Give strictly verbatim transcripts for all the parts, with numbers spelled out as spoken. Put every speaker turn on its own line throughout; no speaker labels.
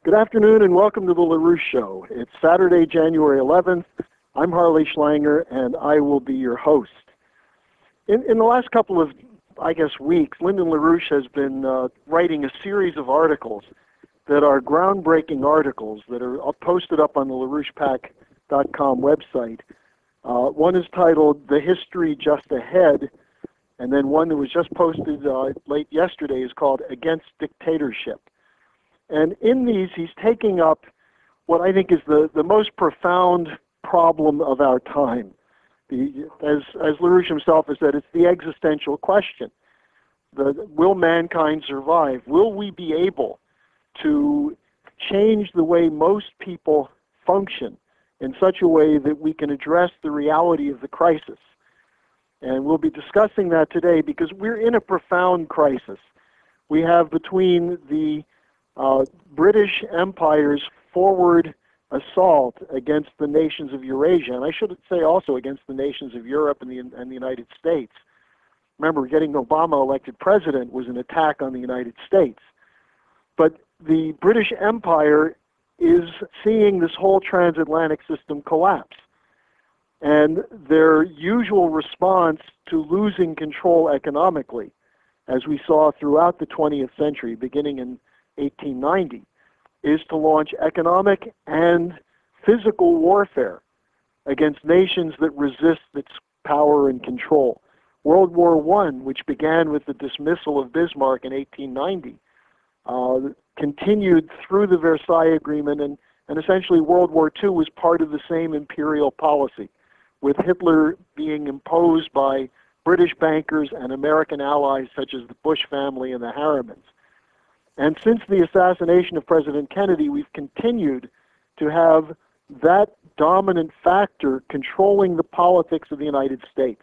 Good afternoon and welcome to the LaRouche Show. It's Saturday, January eleventh. I'm Harley Schlanger and I will be your host. In, in the last couple of, I guess, weeks, Lyndon LaRouche has been uh, writing a series of articles that are groundbreaking articles that are posted up on the LaRouche Pack dot com website. Uh, one is titled The History Just Ahead, and then one that was just posted uh, late yesterday is called Against Dictatorship. And in these, he's taking up what I think is the, the most profound problem of our time. The, as, as LaRouche himself has said, it's the existential question. The, will mankind survive? Will we be able to change the way most people function in such a way that we can address the reality of the crisis? And we'll be discussing that today because we're in a profound crisis. We have between the Uh, British Empire's forward assault against the nations of Eurasia, and I should say also against the nations of Europe and the, and the United States. Remember, getting Obama elected president was an attack on the United States. But the British Empire is seeing this whole transatlantic system collapse. And their usual response to losing control economically, as we saw throughout the twentieth century, beginning in eighteen ninety, is to launch economic and physical warfare against nations that resist its power and control. World War One, which began with the dismissal of Bismarck in eighteen ninety, uh, continued through the Versailles Agreement, and, and essentially World War Two was part of the same imperial policy, with Hitler being imposed by British bankers and American allies such as the Bush family and the Harrimans. And since the assassination of President Kennedy, we've continued to have that dominant factor controlling the politics of the United States.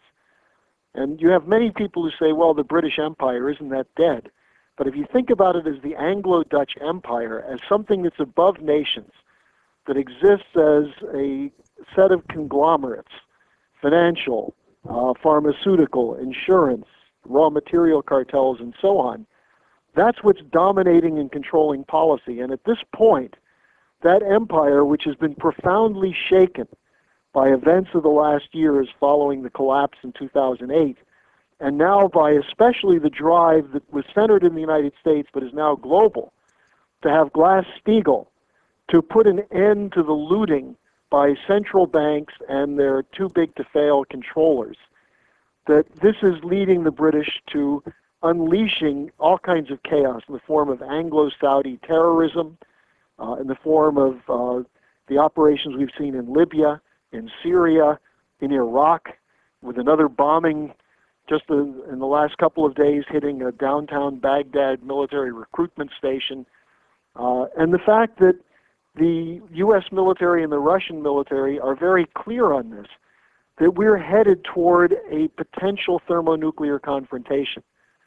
And you have many people who say, well, the British Empire, isn't that dead? But if you think about it as the Anglo-Dutch Empire, as something that's above nations, that exists as a set of conglomerates, financial, uh, pharmaceutical, insurance, raw material cartels, and so on, that's what's dominating and controlling policy. And at this point, that empire, which has been profoundly shaken by events of the last years following the collapse in two thousand eight, and now by especially the drive that was centered in the United States but is now global, to have Glass-Steagall to put an end to the looting by central banks and their too-big-to-fail controllers, that this is leading the British to unleashing all kinds of chaos in the form of Anglo-Saudi terrorism, uh, in the form of uh, the operations we've seen in Libya, in Syria, in Iraq, with another bombing just in the last couple of days hitting a downtown Baghdad military recruitment station, uh, and the fact that the U S military and the Russian military are very clear on this, that we're headed toward a potential thermonuclear confrontation.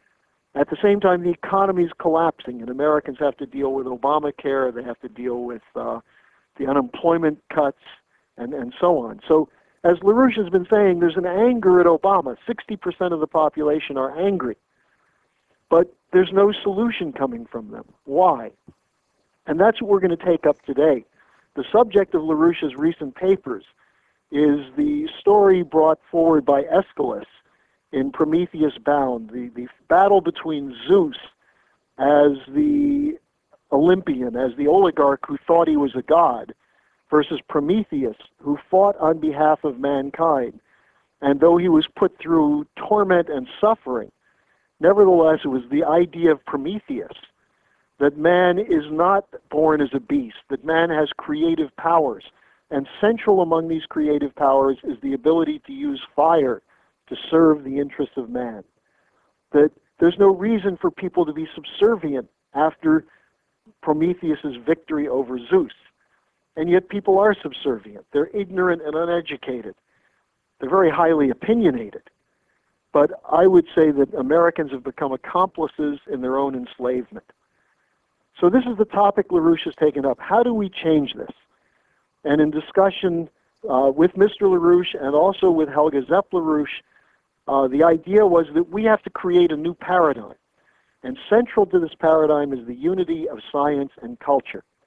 At the same time, the economy is collapsing, and Americans have to deal with Obamacare, they have to deal with uh, the unemployment cuts, and, and so on. So, as LaRouche has been saying, there's an anger at Obama. sixty percent of the population are angry. But there's no solution coming from them. Why? And that's what we're going to take up today. The subject of LaRouche's recent papers is the story brought forward by Aeschylus in Prometheus Bound, the, the battle between Zeus as the Olympian, as the oligarch who thought he was a god, versus Prometheus, who fought on behalf of mankind. And though he was put through torment and suffering, nevertheless it was the idea of Prometheus, that man is not born as a beast, that man has creative powers, and central among these creative powers is the ability to use fire to serve the interests of man. That there's no reason for people to be subservient after Prometheus's victory over Zeus. And yet people are subservient. They're ignorant and uneducated. They're very highly opinionated. But I would say that Americans have become accomplices in their own enslavement. So this is the topic LaRouche has taken up. How do we change this? And in discussion uh, with Mister LaRouche and also with Helga Zepp-LaRouche, Uh, the idea was that we have to create a new paradigm. And central to this paradigm is the unity of science and culture.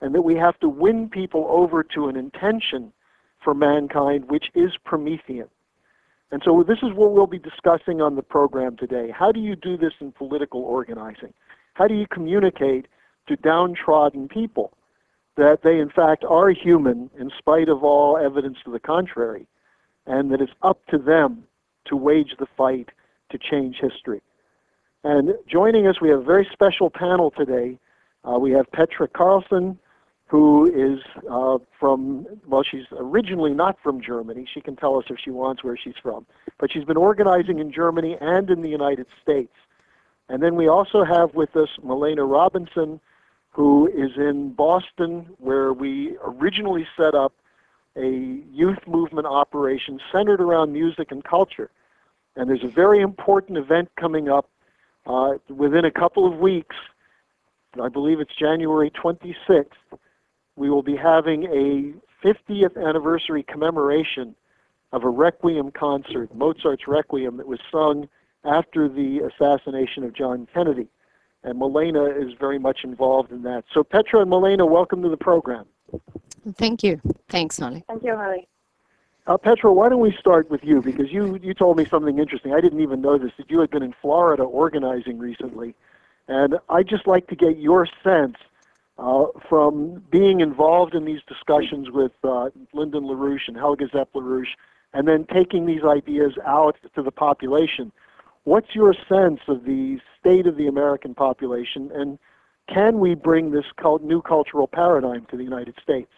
and that we have to win people over to an intention for mankind which is Promethean. And so this is what we'll be discussing on the program today. How do you do this in political organizing? How do you communicate to downtrodden people that they in fact are human in spite of all evidence to the contrary, and that it's up to them to wage the fight to change history? And joining us, we have a very special panel today. Uh, we have Petra Carlsson, who is uh, from, well, she's originally not from Germany. She can tell us if she wants where she's from. But she's been organizing in Germany and in the United States. And then we also have with us Malena Robinson, who is in Boston, where we originally set up a youth movement operation centered around music and culture. And there's a very important event coming up uh, within a couple of weeks. I believe it's January twenty-sixth. We will be having a fiftieth anniversary commemoration of a Requiem concert, Mozart's Requiem, that was sung after the assassination of John Kennedy. And Malena is very much involved in that. So Petra and Malena, welcome to the program.
Thank you. Thanks, Holly.
Thank you, Holly.
Uh, Petra, why don't we start with you, because you, you told me something interesting. I didn't even know this, that you had been in Florida organizing recently. And I'd just like to get your sense uh, from being involved in these discussions with uh, Lyndon LaRouche and Helga Zepp-LaRouche, and then taking these ideas out to the population. What's your sense of the state of the American population, and can we bring this cult new cultural paradigm to the United States?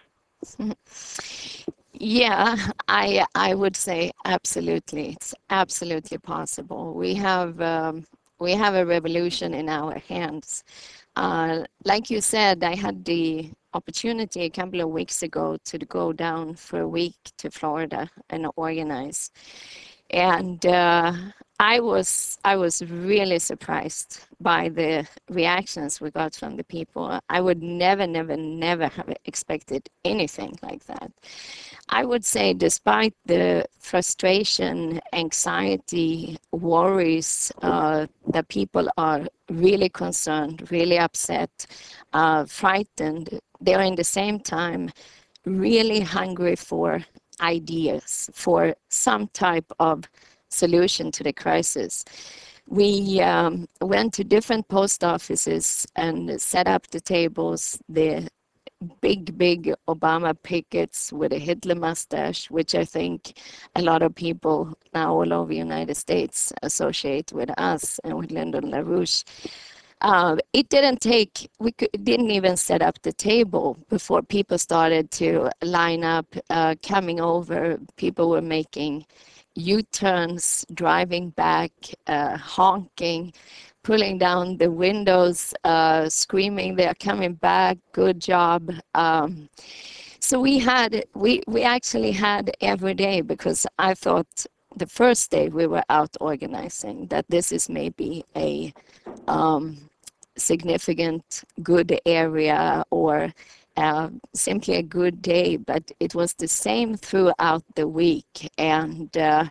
Yeah, I I would say absolutely. It's absolutely possible. We have um, we have a revolution in our hands. Uh, like you said, I had the opportunity a couple of weeks ago to go down for a week to Florida and organize. And uh, I was I was really surprised by the reactions we got from the people. I would never, never, never have expected anything like that. I would say, despite the frustration, anxiety, worries, uh, that people are really concerned, really upset, uh, frightened, they're in the same time really hungry for ideas, for some type of solution to the crisis. We um, went to different post offices and set up the tables, the big, big Obama pickets with a Hitler mustache, which I think a lot of people now all over the United States associate with us and with Lyndon LaRouche. Uh, it didn't take, we could, didn't even set up the table before people started to line up, uh, coming over. People were making U-turns, driving back, uh, honking, pulling down the windows, uh, screaming, they're coming back, good job. Um, so we had, we, we actually had every day, because I thought the first day we were out organizing that this is maybe a um, significant good area or uh, simply a good day, but it was the same throughout the week. And uh,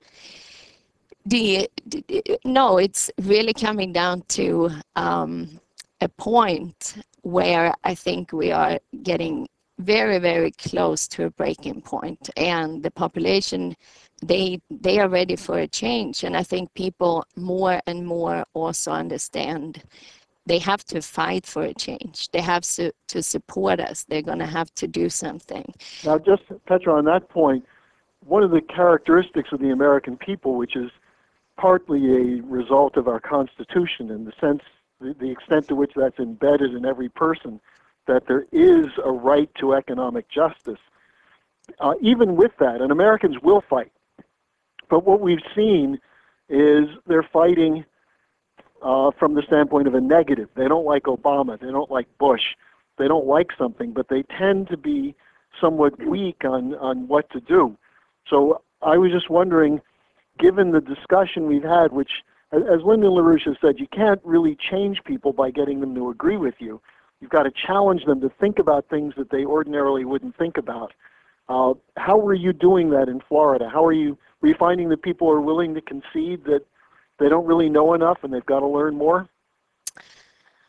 the, the no, it's really coming down to um, a point where I think we are getting very, very close to a breaking point, and the population, they they are ready for a change. And I think people more and more also understand they have to fight for a change. They have to, to support us. They're going to have to do something.
Now, just, Petra, on that point, one of the characteristics of the American people, which is partly a result of our Constitution in the sense, the, the extent to which that's embedded in every person, that there is a right to economic justice. Uh, even with that, and Americans will fight, but what we've seen is they're fighting Uh, from the standpoint of a negative. They don't like Obama. They don't like Bush. They don't like something, but they tend to be somewhat weak on, on what to do. So I was just wondering, given the discussion we've had, which, as Lyndon LaRouche has said, you can't really change people by getting them to agree with you. You've got to challenge them to think about things that they ordinarily wouldn't think about. Uh, how were you doing that in Florida? How are you, were you finding that people are willing to concede that they don't really know enough and they've got to learn more?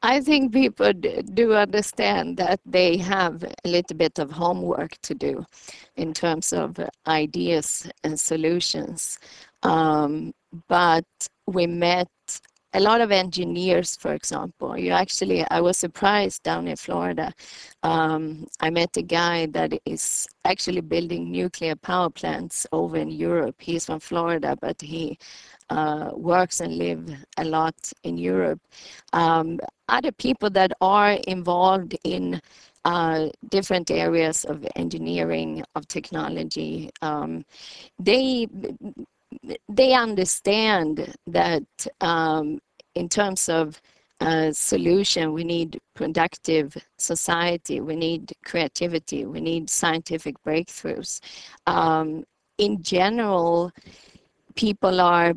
I think people do understand that they have a little bit of homework to do in terms of ideas and solutions. Um, but we met a lot of engineers, for example. You actually, I was surprised down in Florida. Um, I met a guy that is actually building nuclear power plants over in Europe. He's from Florida, but he uh, works and lives a lot in Europe. Um, other people that are involved in uh, different areas of engineering, of technology, um, they they understand that um, in terms of uh, solution, we need productive society, we need creativity, we need scientific breakthroughs. Um, in general, people are,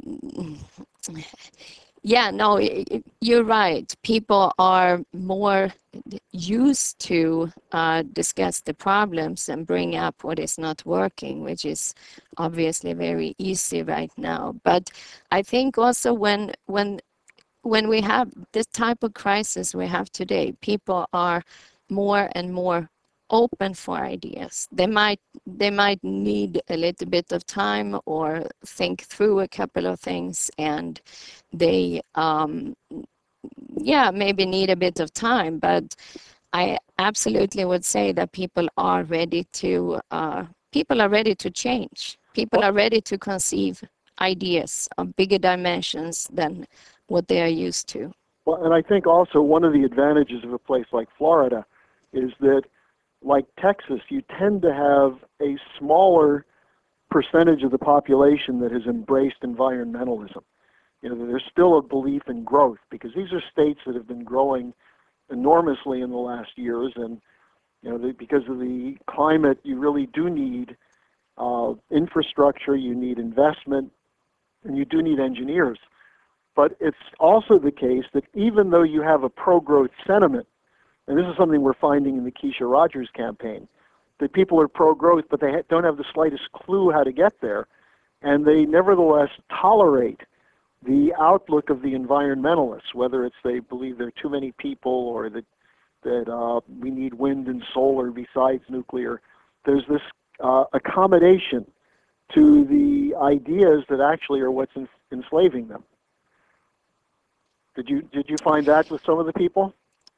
yeah, no, you're right. People are more used to uh, discuss the problems and bring up what is not working, which is obviously very easy right now. But I think also when when when we have this type of crisis we have today, people are more and more open for ideas. They might they might need a little bit of time or think through a couple of things, and they um, yeah, maybe need a bit of time, but I absolutely would say that people are ready to uh, people are ready to change. People are ready to conceive ideas of bigger dimensions than what they are used to.
Well, and I think also one of the advantages of a place like Florida is that, like Texas, you tend to have a smaller percentage of the population that has embraced environmentalism. You know, there's still a belief in growth because these are states that have been growing enormously in the last years, and you know, the, because of the climate, you really do need uh, infrastructure, you need investment, and you do need engineers. But it's also the case that even though you have a pro-growth sentiment, and this is something we're finding in the Keisha Rogers campaign, that people are pro-growth, but they ha- don't have the slightest clue how to get there, and they nevertheless tolerate the outlook of the environmentalists, whether it's they believe there are too many people or that that uh, we need wind and solar besides nuclear. There's this uh, accommodation to the ideas that actually are what's en- enslaving them. Did you did you find that with some of the people?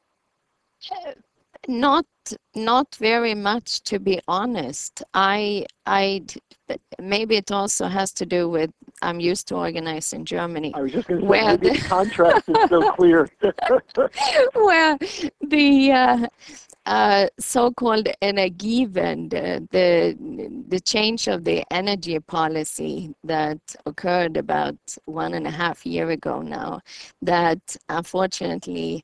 Not not very much, to be honest. I I maybe it also has to do with I'm used to organize in Germany.
I was just going to say
where
maybe
the,
the contrast is so clear.
where the uh, uh, so-called Energiewende, the the change of the energy policy that occurred about one and a half year ago now, that unfortunately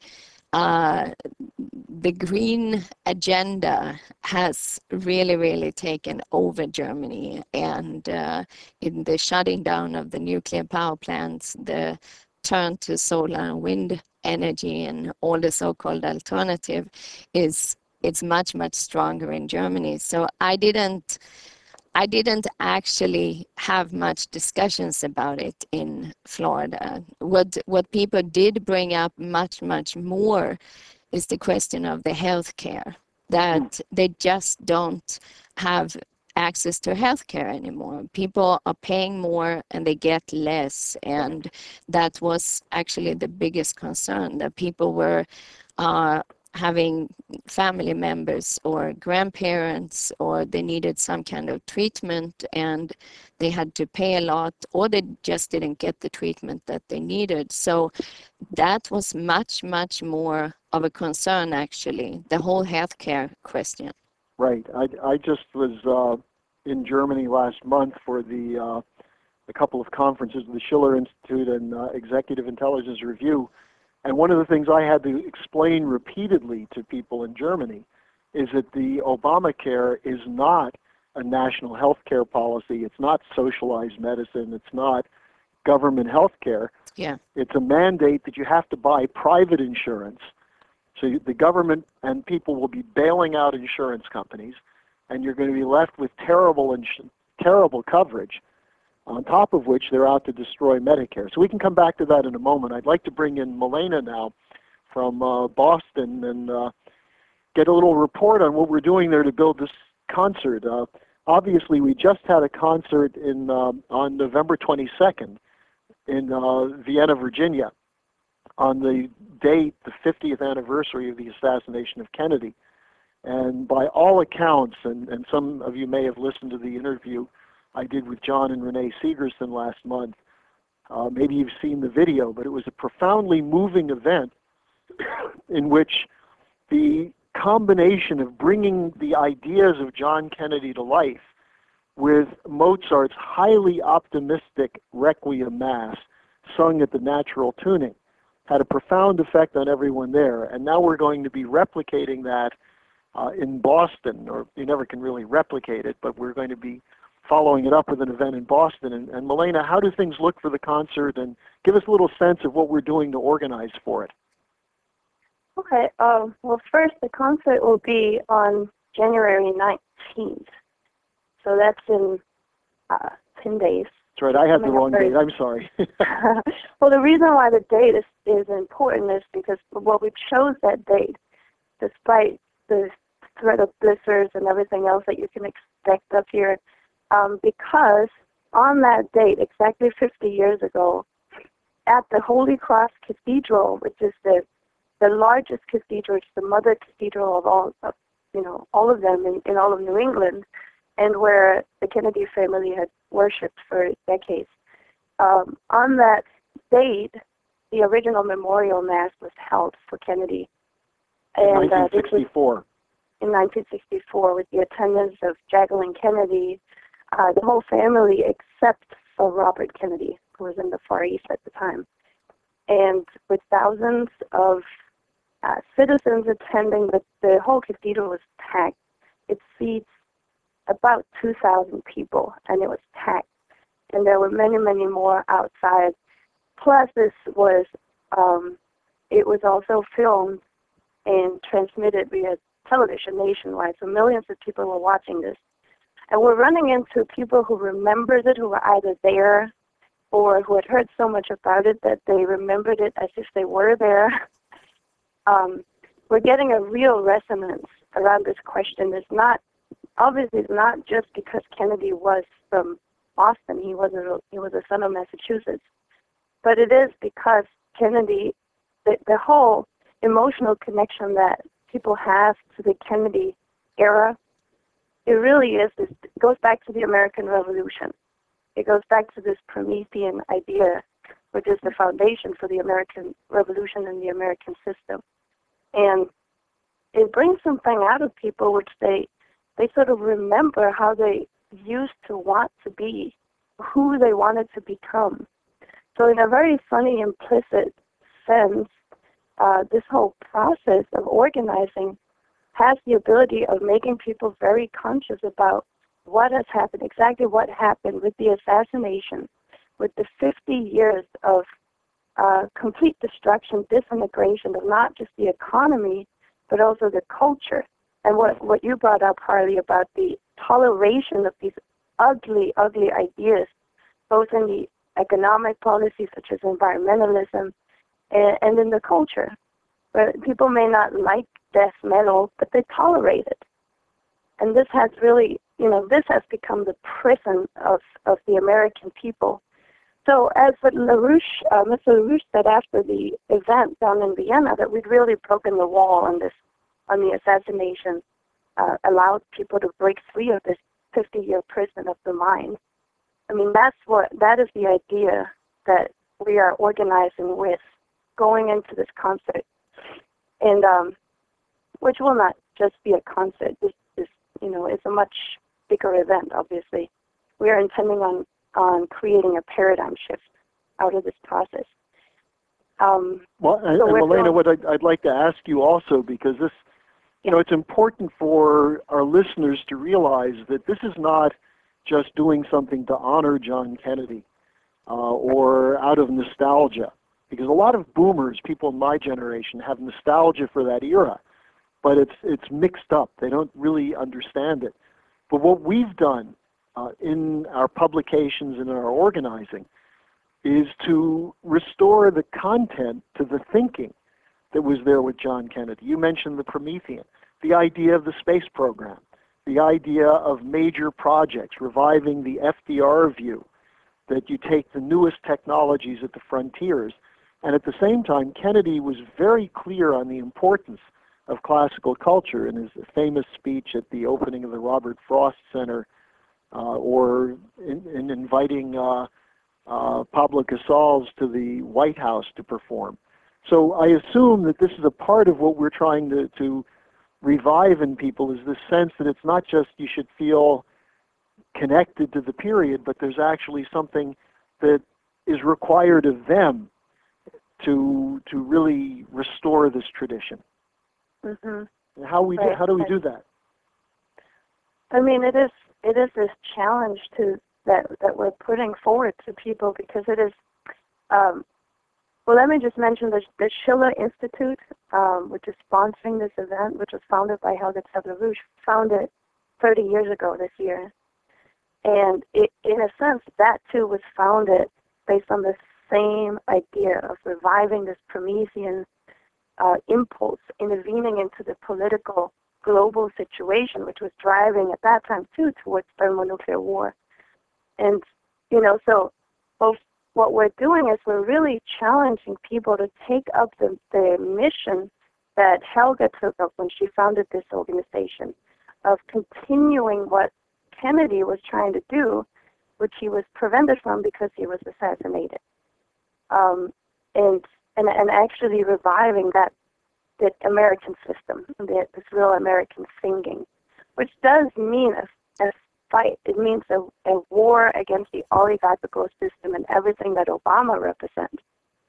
uh, the green agenda has really, really taken over Germany, and uh, in the shutting down of the nuclear power plants, the turn to solar and wind energy and all the so-called alternative is it's much, much stronger in Germany. So I didn't I didn't actually have much discussions about it in Florida. What what people did bring up much, much more is the question of the healthcare, that they just don't have access to healthcare anymore. People are paying more and they get less, and that was actually the biggest concern, that people were uh, having family members or grandparents, or they needed some kind of treatment and they had to pay a lot, or they just didn't get the treatment that they needed. So that was much, much more of a concern, actually, the whole healthcare question.
Right. I, I just was uh, in Germany last month for the uh, a couple of conferences, the Schiller Institute and uh, Executive Intelligence Review. And one of the things I had to explain repeatedly to people in Germany is that the Obamacare is not a national health care policy. It's not socialized medicine. It's not government health care.
Yeah.
It's a mandate that you have to buy private insurance. So the government and people will be bailing out insurance companies, and you're going to be left with terrible, ins- terrible coverage, on top of which they're out to destroy Medicare. So we can come back to that in a moment. I'd like to bring in Milena now from uh, Boston and uh, get a little report on what we're doing there to build this concert. Uh, obviously, we just had a concert in um, on November twenty-second in uh, Vienna, Virginia, on the date, the fiftieth anniversary of the assassination of Kennedy. And by all accounts, and, and some of you may have listened to the interview I did with John and Renee Segerson last month, uh, maybe you've seen the video, but it was a profoundly moving event in which the combination of bringing the ideas of John Kennedy to life with Mozart's highly optimistic Requiem Mass sung at the natural tuning had a profound effect on everyone there. And now we're going to be replicating that uh, in Boston, or you never can really replicate it, but we're going to be following it up with an event in Boston. And, and Milena, how do things look for the concert? And give us a little sense of what we're doing to organize for it.
Okay, um, well, first, the concert will be on January nineteenth. So that's in uh, ten days.
That's right, I have the wrong date. I'm sorry.
Well, the reason why the date is, is important is because, well, we chose that date despite the threat of blizzards and everything else that you can expect up here, um, because on that date, exactly fifty years ago, at the Holy Cross Cathedral, which is the the largest cathedral, it's the mother cathedral of all, of, you know, all of them in, in all of New England, and where the Kennedy family had worshipped for decades. Um, on that date, the original memorial mass was held for Kennedy.
And, in nineteen sixty-four.
Uh, in nineteen sixty-four, with the attendance of Jacqueline Kennedy, uh, the whole family except for Robert Kennedy, who was in the Far East at the time. And with thousands of uh, citizens attending, the, the whole cathedral was packed. It seats about two thousand people, and it was packed. And there were many, many more outside. Plus, this was, um, it was also filmed and transmitted via television nationwide, so millions of people were watching this. And we're running into people who remembered it, who were either there or who had heard so much about it that they remembered it as if they were there. Um, we're getting a real resonance around this question. It's not, obviously, it's not just because Kennedy was from Boston. He was a, he was a son of Massachusetts. But it is because Kennedy, the, the whole emotional connection that people have to the Kennedy era, it really is, it goes back to the American Revolution. It goes back to this Promethean idea, which is the foundation for the American Revolution and the American system. And it brings something out of people which they, they sort of remember how they used to want to be, who they wanted to become. So in a very funny, implicit sense, uh, this whole process of organizing has the ability of making people very conscious about what has happened, exactly what happened with the assassination, with the fifty years of uh, complete destruction, disintegration of not just the economy, but also the culture. And what, what you brought up, Harley, about the toleration of these ugly, ugly ideas, both in the economic policies such as environmentalism and, and in the culture. But people may not like death metal, but they tolerate it. And this has really, you know, this has become the prison of, of the American people. So as LaRouche, uh, Mister LaRouche said after the event down in Vienna, that we'd really broken the wall on this, on the assassination, uh, allowed people to break free of this fifty-year prison of the mind. I mean, that's what, that is the idea that we are organizing with going into this concert. And, um, which will not just be a concert. This is, you know, it's a much bigger event, obviously. We are intending on, on creating a paradigm shift out of this process. Um,
well, and,
so
and Milena,
going,
what I'd, I'd like to ask you also, because this, you know, it's important for our listeners to realize that this is not just doing something to honor John Kennedy uh, or out of nostalgia, because a lot of boomers, people in my generation, have nostalgia for that era, but it's it's mixed up. They don't really understand it. But what we've done uh, in our publications and in our organizing is to restore the content to the thinking that was there with John Kennedy. You mentioned the Promethean, the idea of the space program, the idea of major projects, reviving the F D R view, that you take the newest technologies at the frontiers. And at the same time, Kennedy was very clear on the importance of classical culture in his famous speech at the opening of the Robert Frost Center, uh, or in, in inviting uh, uh, Pablo Casals to the White House to perform. So I assume that this is a part of what we're trying to, to revive in people, is this sense that it's not just you should feel connected to the period, but there's actually something that is required of them to to really restore this tradition.
Mm-hmm.
And how we
right.
do, how do we do that?
I mean, it is it is this challenge to that that we're putting forward to people, because it is. Um, well, let me just mention the the Schiller Institute, um, which is sponsoring this event, which was founded by Helga Zepp-LaRouche, founded thirty years ago this year. And it, in a sense, that too was founded based on the same idea of reviving this Promethean uh, impulse, intervening into the political global situation, which was driving at that time too towards thermonuclear war. And, you know, so both what we're doing is we're really challenging people to take up the, the mission that Helga took up when she founded this organization, of continuing what Kennedy was trying to do, which he was prevented from because he was assassinated, um, and, and and actually reviving that that American system, that this real American thinking, which does mean a, a fight. It means a, a war against the oligarchical system and everything that Obama represents,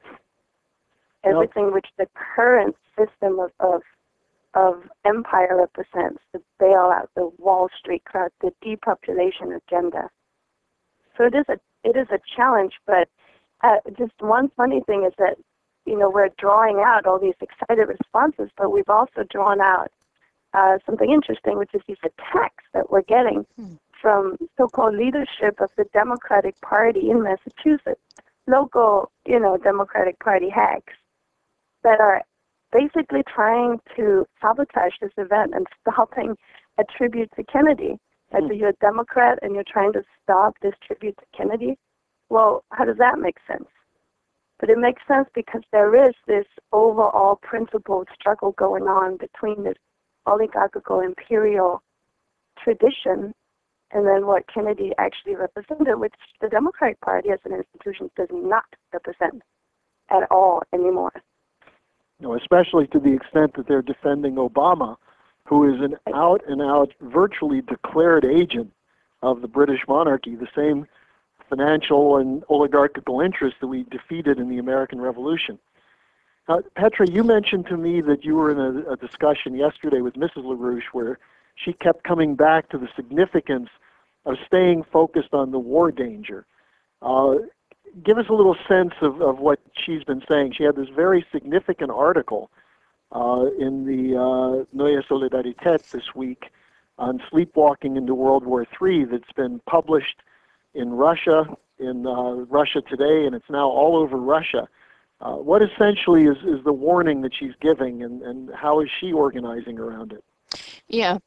everything which the current system of, of of empire represents, the bailout, the Wall Street crowd, the depopulation agenda. So it is a it is a challenge, but uh, just one funny thing is that, you know, we're drawing out all these excited responses, but we've also drawn out uh, something interesting, which is these attacks that we're getting hmm. from so-called leadership of the Democratic Party in Massachusetts, local, you know, Democratic Party hacks that are basically trying to sabotage this event and stopping a tribute to Kennedy. Like, mm. you're a Democrat and you're trying to stop this tribute to Kennedy. Well, how does that make sense? But it makes sense because there is this overall principled struggle going on between this oligarchical imperial tradition and then what Kennedy actually represented, which the Democratic Party as an institution does not represent at all anymore.
No, especially to the extent that they're defending Obama, who is an out-and-out, virtually declared agent of the British monarchy, the same financial and oligarchical interests that we defeated in the American Revolution. Uh, Petra, you mentioned to me that you were in a, a discussion yesterday with Missus LaRouche where she kept coming back to the significance of staying focused on the war danger. Uh, give us a little sense of, of what she's been saying. She had this very significant article uh, in the uh, Neue Solidarität this week on sleepwalking into World War Three that's been published in Russia, in uh, Russia Today, and it's now all over Russia. Uh, what essentially is, is the warning that she's giving, and, and how is she organizing around it?
Yeah,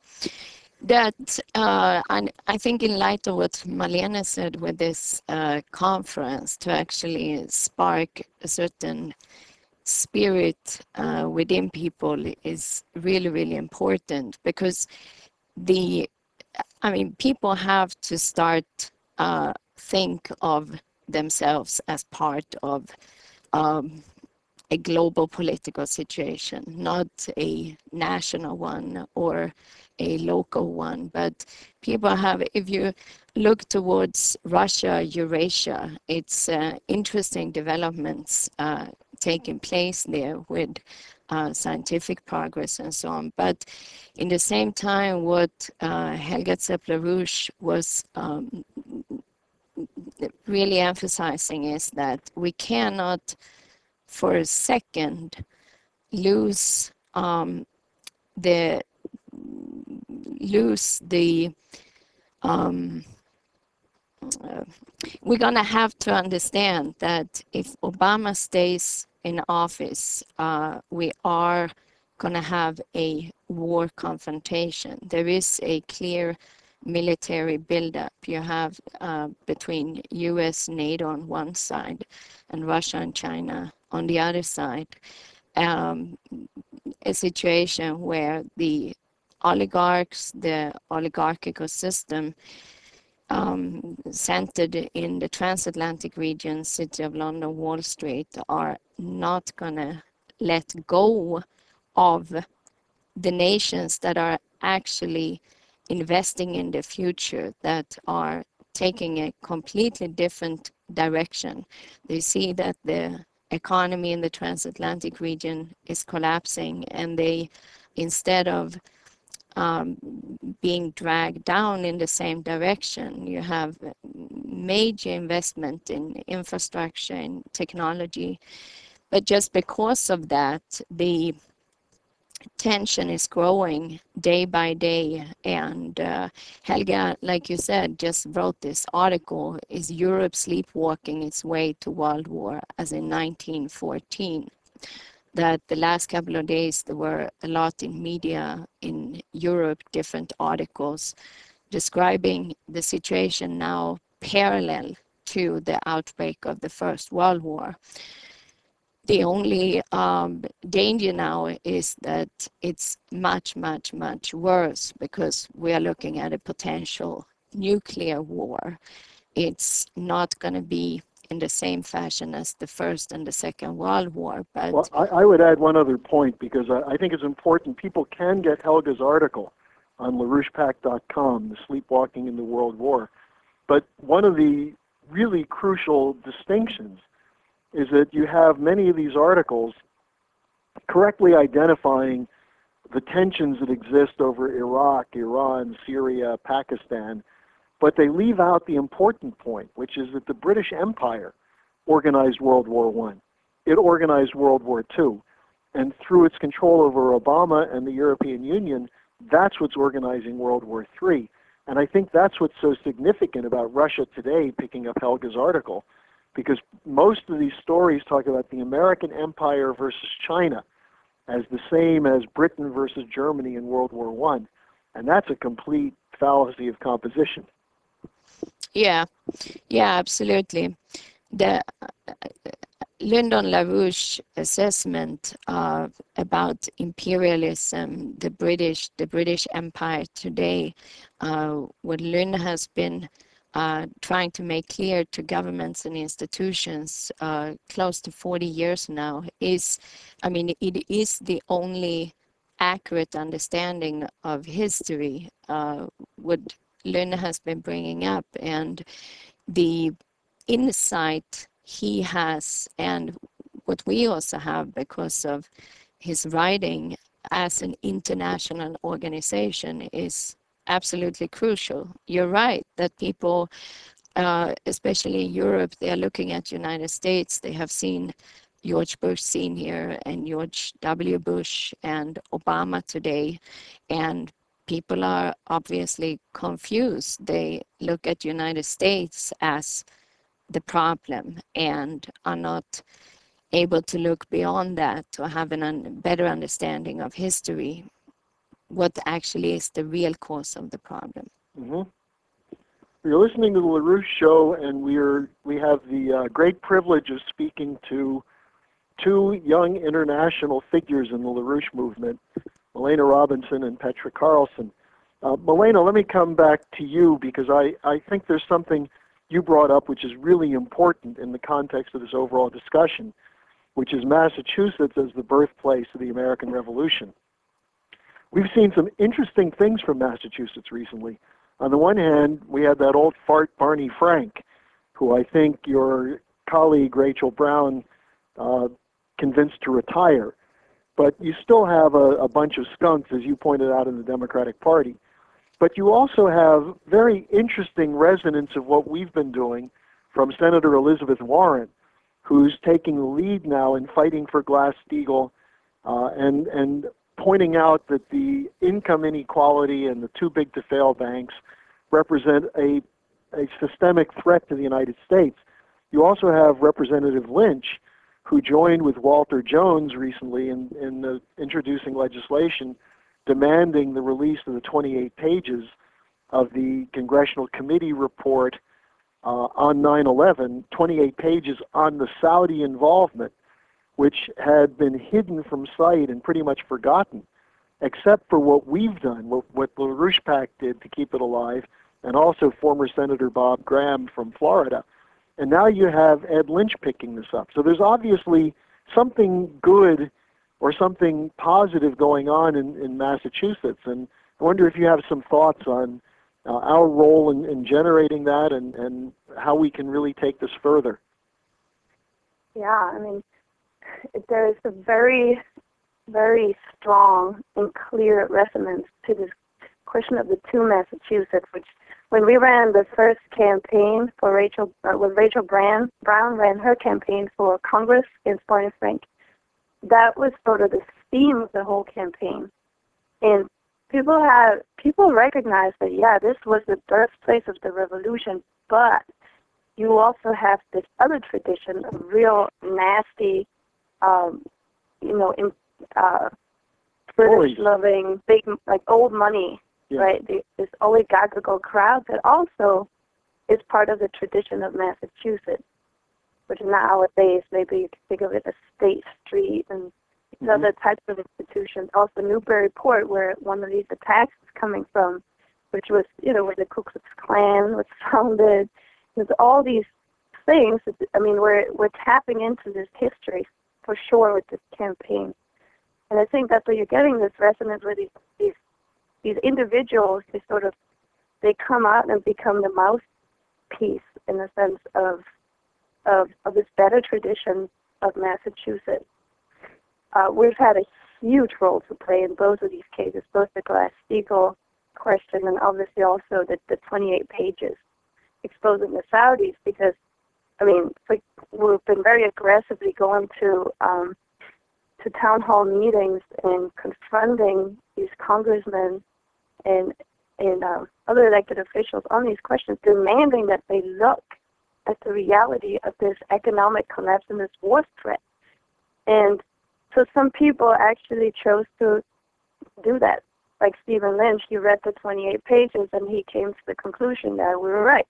that, uh, and I think in light of what Malene said with this uh, conference, to actually spark a certain spirit uh, within people is really, really important, because the, I mean, people have to start uh, think of themselves as part of um, a global political situation, not a national one or a local one. But people have, if you look towards Russia, Eurasia, it's uh, interesting developments uh, taking place there with uh, scientific progress and so on. But in the same time, what uh, Helga Zepp-LaRouche was um, really emphasizing is that we cannot for a second lose um, the lose the um, uh, we're gonna have to understand that if Obama stays in office, uh, we are going to have a war confrontation. There is a clear military buildup. You have uh, between U S, NATO on one side, and Russia and China on the other side, um, a situation where the oligarchs, the oligarchical system, um, centered in the transatlantic region, City of London, Wall Street, are not going to let go of the nations that are actually investing in the future, that are taking a completely different direction. They see that the economy in the transatlantic region is collapsing, and they, instead of um, being dragged down in the same direction, you have major investment in infrastructure and technology. But just because of that, the tension is growing day by day. And uh, Helga, like you said, just wrote this article, Is Europe Sleepwalking Its Way to World War, as in nineteen fourteen? That the last couple of days there were a lot in media in Europe, different articles describing the situation now parallel to the outbreak of the First World War. The only um, danger now is that it's much, much, much worse, because we are looking at a potential nuclear war. It's not going to be in the same fashion as the First and the Second World War. But
well, I, I would add one other point, because I, I think it's important. People can get Helga's article on LaRouche Pact dot com, The Sleepwalking in the World War. But one of the really crucial distinctions is that you have many of these articles correctly identifying the tensions that exist over Iraq, Iran, Syria, Pakistan, but they leave out the important point, which is that the British Empire organized World War One. It organized World War Two. And through its control over Obama and the European Union, that's what's organizing World War Three. And I think that's what's so significant about Russia Today picking up Helga's article, because most of these stories talk about the American empire versus China as the same as Britain versus Germany in World War One. And that's a complete fallacy of composition.
yeah, yeah, absolutely. The uh, Lyndon LaRouche assessment uh, about imperialism, the British, the British Empire today, uh, what Lynn has been uh, trying to make clear to governments and institutions uh, close to forty years now is, I mean, it is the only accurate understanding of history, uh, what Lynn has been bringing up, and the insight he has, and what we also have because of his writing as an international organization, is absolutely crucial. You're right that people, uh, especially in Europe, they are looking at United States. They have seen George Bush Senior and George W. Bush and Obama today, and people are obviously confused. They look at United States as the problem and are not able to look beyond that to have a un better understanding of history, what actually is the real cause of the problem.
Mm-hmm. You're listening to the LaRouche Show, and we're we have the uh, great privilege of speaking to two young international figures in the LaRouche movement, Malena Robinson and Petra Carlson. Uh, Malena, let me come back to you, because I, I think there's something you brought up which is really important in the context of this overall discussion, which is Massachusetts as the birthplace of the American Revolution. We've seen some interesting things from Massachusetts recently. On the one hand, we had that old fart Barney Frank, who I think your colleague Rachel Brown uh, convinced to retire. But you still have a, a bunch of skunks, as you pointed out, in the Democratic Party. But you also have very interesting resonance of what we've been doing from Senator Elizabeth Warren, who's taking the lead now in fighting for Glass-Steagall uh, and, and pointing out that the income inequality and the too-big-to-fail banks represent a, a systemic threat to the United States. You also have Representative Lynch, who joined with Walter Jones recently in, in uh, introducing legislation demanding the release of the twenty-eight pages of the Congressional Committee report uh, on nine eleven, twenty-eight pages on the Saudi involvement, which had been hidden from sight and pretty much forgotten, except for what we've done, what, what the LaRouche PAC did to keep it alive, and also former Senator Bob Graham from Florida. And now you have Ed Lynch picking this up. So there's obviously something good or something positive going on in, in Massachusetts. And I wonder if you have some thoughts on uh, our role in, in generating that and, and how we can really take this further.
Yeah, I mean, there is a very, very strong and clear resonance to this question of the two Massachusetts, which when we ran the first campaign for Rachel, uh, when Rachel Brown, Brown ran her campaign for Congress against Barney Frank, that was sort of the theme of the whole campaign. And people have, people recognize that, yeah, this was the birthplace of the revolution, but you also have this other tradition of real nasty, um, you know, in, uh, British-loving, big, like old money. Yeah. Right, the, this oligarchical crowd that also is part of the tradition of Massachusetts, which nowadays maybe you can think of it as State Street and mm-hmm. other types of institutions. Also Newburyport, where one of these attacks is coming from, which was, you know, where the Ku Klux Klan was founded. There's all these things. I mean, we're we're tapping into this history for sure with this campaign, and I think that's where you're getting this resonance with these these. These individuals, they sort of, they come out and become the mouthpiece in the sense of, of, of this better tradition of Massachusetts. Uh, we've had a huge role to play in both of these cases, both the Glass-Steagall question and obviously also the, the twenty-eight pages exposing the Saudis, because, I mean, we've been very aggressively going to um, to town hall meetings and confronting these congressmen and, and uh, other elected officials on these questions, demanding that they look at the reality of this economic collapse and this war threat. And so some people actually chose to do that. Like Stephen Lynch, he read the twenty-eight pages and he came to the conclusion that we were right.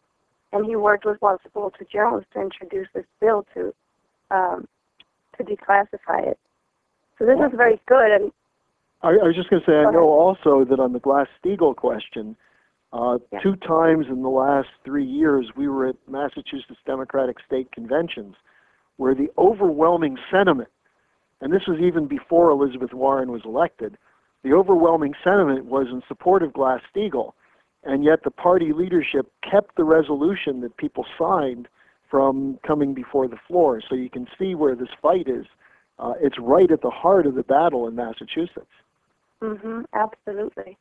And he worked with Walter Jones to introduce this bill to um, to declassify it. So this is very good. And
I, I was just going to say, I know also that on the Glass-Steagall question, uh, yeah. two times in the last three years, we were at Massachusetts Democratic State Conventions, where the overwhelming sentiment, and this was even before Elizabeth Warren was elected, the overwhelming sentiment was in support of Glass-Steagall, and yet the party leadership kept the resolution that people signed from coming before the floor. So you can see where this fight is. Uh, it's right at the heart of the battle in Massachusetts.
Mm-hmm, absolutely.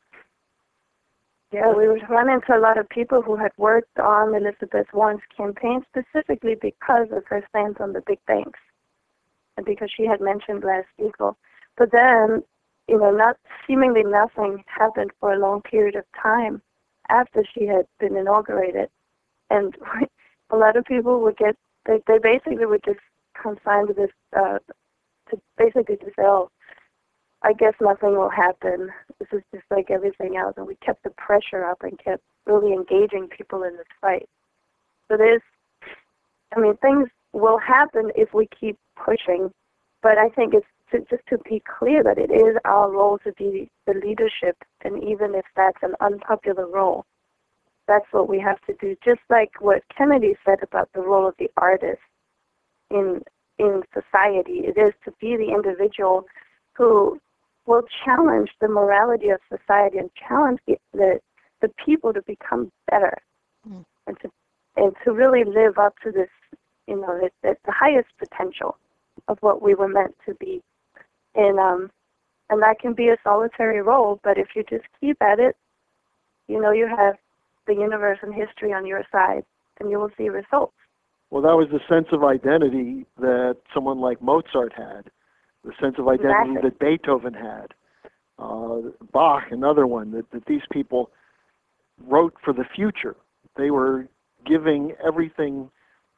Yeah, we would run into a lot of people who had worked on Elizabeth Warren's campaign specifically because of her stance on the big banks and because she had mentioned Glass-Steagall. But then, you know, not seemingly nothing happened for a long period of time after she had been inaugurated. And a lot of people would get, they, they basically would just consign to this, uh, to basically to say, oh, I guess nothing will happen. This is just like everything else. And we kept the pressure up and kept really engaging people in this fight. So there's, I mean, things will happen if we keep pushing. But I think it's to, just to be clear that it is our role to be the leadership. And even if that's an unpopular role, that's what we have to do. Just like what Kennedy said about the role of the artist in in society. It is to be the individual who will challenge the morality of society and challenge the the, the people to become better mm. and to and to really live up to this, you know, the, the, the highest potential of what we were meant to be. And um and that can be a solitary role, but if you just keep at it, you know, you have the universe and history on your side, and you will see results.
Well, that was the sense of identity that someone like Mozart had, the sense of identity
exactly.
that Beethoven had, uh, Bach, another one, that, that these people wrote for the future. They were giving everything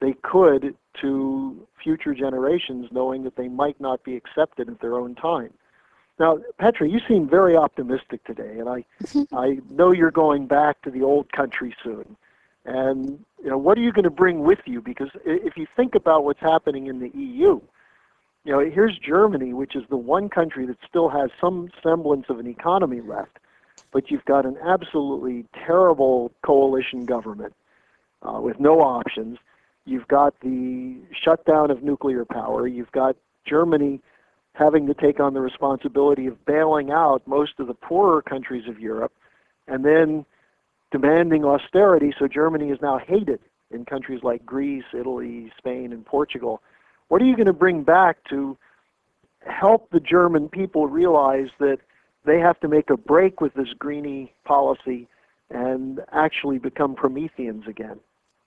they could to future generations, knowing that they might not be accepted at their own time. Now, Petra, you seem very optimistic today, and I, I know you're going back to the old country soon. And you know, what are you going to bring with you? Because if you think about what's happening in the E U, you know, here's Germany, which is the one country that still has some semblance of an economy left, but you've got an absolutely terrible coalition government uh, with no options. You've got the shutdown of nuclear power. You've got Germany having to take on the responsibility of bailing out most of the poorer countries of Europe, and then demanding austerity, so Germany is now hated in countries like Greece, Italy, Spain, and Portugal. What are you going to bring back to help the German people realize that they have to make a break with this greenie policy and actually become Prometheans again?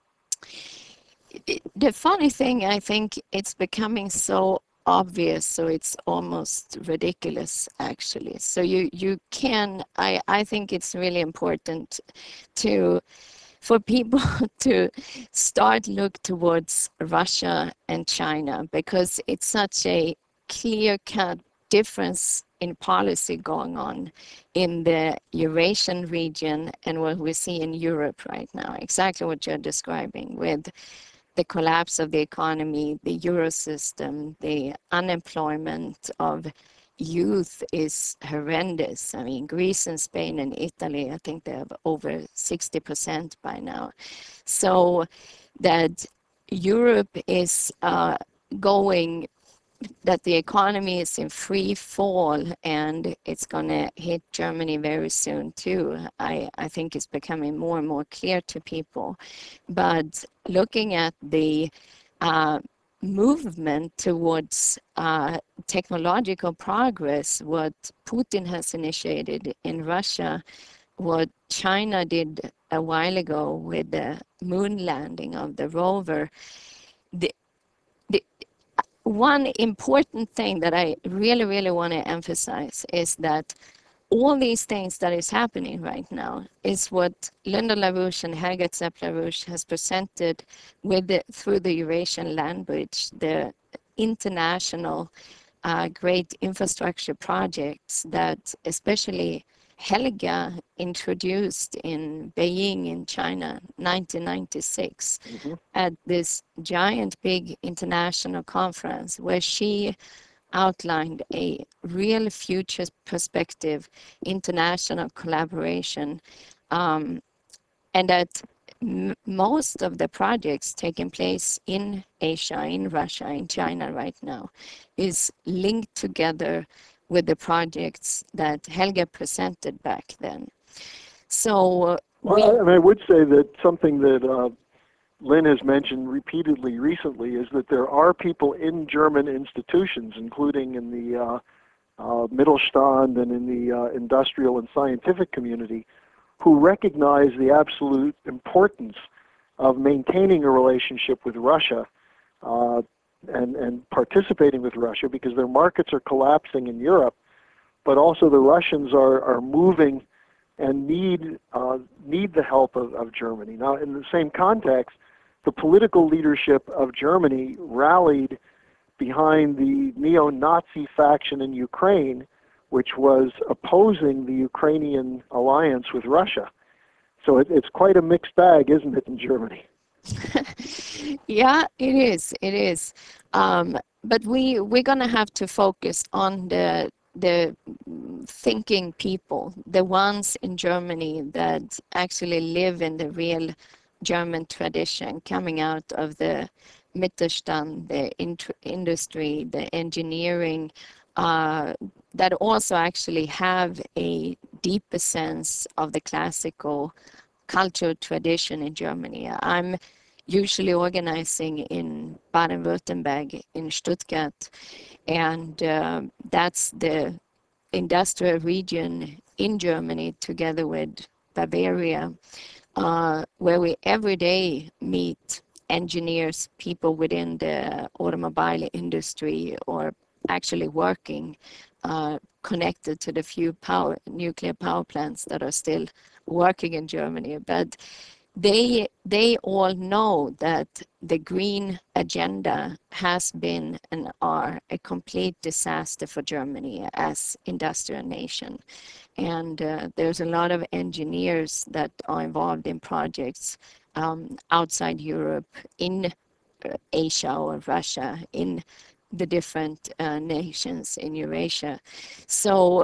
The funny thing, I think it's becoming so obvious, so it's almost ridiculous, actually. So you you can, I I think it's really important to for people to start look towards Russia and China, because it's such a clear-cut difference in policy going on in the Eurasian region and what we see in Europe right now. Exactly what you're describing, with the collapse of the economy, the euro system, the unemployment of youth is horrendous. I mean, Greece and Spain and Italy, I think they have over sixty percent by now. So that Europe is uh, going, that the economy is in free fall, and it's going to hit Germany very soon too. I, I think it's becoming more and more clear to people. But looking at the uh, movement towards uh, technological progress, what Putin has initiated in Russia, what China did a while ago with the moon landing of the rover, the, the one important thing that I really, really want to emphasize is that all these things that is happening right now is what Linda LaRouche and Helga Zepp-LaRouche has presented with the, through the Eurasian Land Bridge, the international uh, great infrastructure projects that especially Helga introduced in Beijing in China, nineteen ninety-six, mm-hmm. at this giant big international conference where she outlined a real future perspective, international collaboration, um, and that m- most of the projects taking place in Asia, in Russia, in China right now is linked together with the projects that Helga presented back then. So,
well,
we,
I, and I would say that something that uh, Lynn has mentioned repeatedly recently is that there are people in German institutions, including in the uh, uh, Mittelstand and in the uh, industrial and scientific community, who recognize the absolute importance of maintaining a relationship with Russia uh, and, and participating with Russia, because their markets are collapsing in Europe, but also the Russians are, are moving and need uh, need the help of, of Germany. Now, in the same context, the political leadership of Germany rallied behind the neo-Nazi faction in Ukraine, which was opposing the Ukrainian alliance with Russia. So it, it's quite a mixed bag, isn't it, in Germany?
Yeah, it is. It is. Um, but we we're gonna have to focus on the the thinking people, the ones in Germany that actually live in the real German tradition, coming out of the Mittelstand, the int- industry, the engineering, uh, that also actually have a deeper sense of the classical cultural tradition in Germany. I'm usually organizing in Baden-Württemberg, in Stuttgart, and uh, that's the industrial region in Germany together with Bavaria, uh, where we every day meet engineers, people within the automobile industry or actually working uh, connected to the few power nuclear power plants that are still working in Germany. But they they all know that the green agenda has been and are a complete disaster for Germany as industrial nation. And uh, there's a lot of engineers that are involved in projects um, outside Europe, in uh, Asia or Russia, in the different uh, nations in Eurasia. So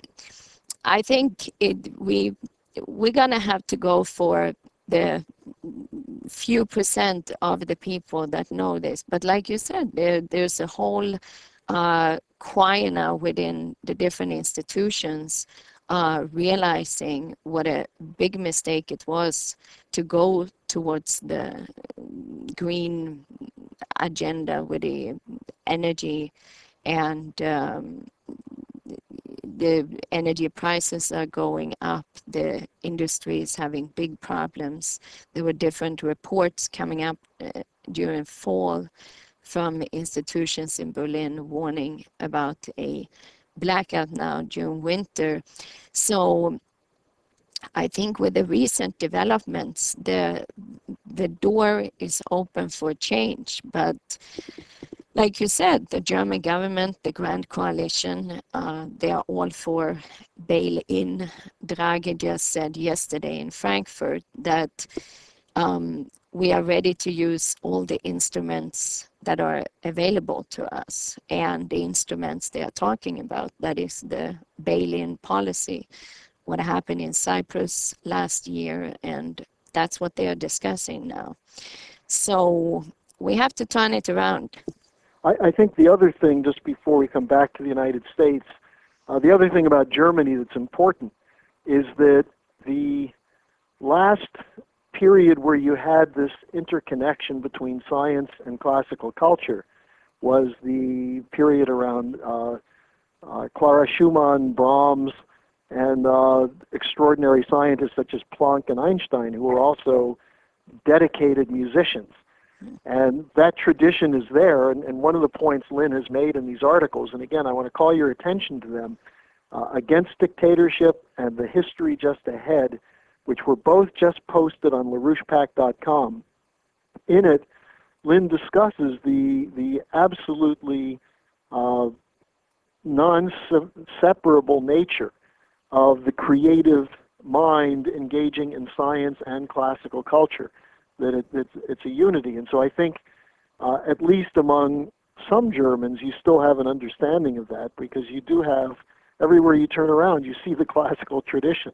I think it, we, we're gonna have to go for the few percent of the people that know this. But like you said, there, there's a whole uh, choir now within the different institutions uh, realizing what a big mistake it was to go towards the green agenda with the energy, and um, the energy prices are going up. The industry is having big problems. There were different reports coming up uh, during fall from institutions in Berlin warning about a blackout now during winter. So I think with the recent developments, the the door is open for change. But like you said, the German government, the Grand Coalition, uh, they are all for bail-in. Draghi just said yesterday in Frankfurt that um, we are ready to use all the instruments that are available to us. And the instruments they are talking about, that is the bail-in policy, what happened in Cyprus last year, and that's what they are discussing now. So we have to turn it around.
I, I think the other thing, just before we come back to the United States, uh, the other thing about Germany that's important is that the last period where you had this interconnection between science and classical culture was the period around uh, uh, Clara Schumann, Brahms, and uh, extraordinary scientists such as Planck and Einstein, who were also dedicated musicians. And that tradition is there, and, and one of the points Lynn has made in these articles, and again, I want to call your attention to them, uh, Against Dictatorship and The History Just Ahead, which were both just posted on LaRouche Pac dot com. In it, Lynn discusses the, the absolutely uh, non-separable nature of the creative mind engaging in science and classical culture, that it, it's, it's a unity. And so I think, uh, at least among some Germans, you still have an understanding of that, because you do have, everywhere you turn around, you see the classical tradition.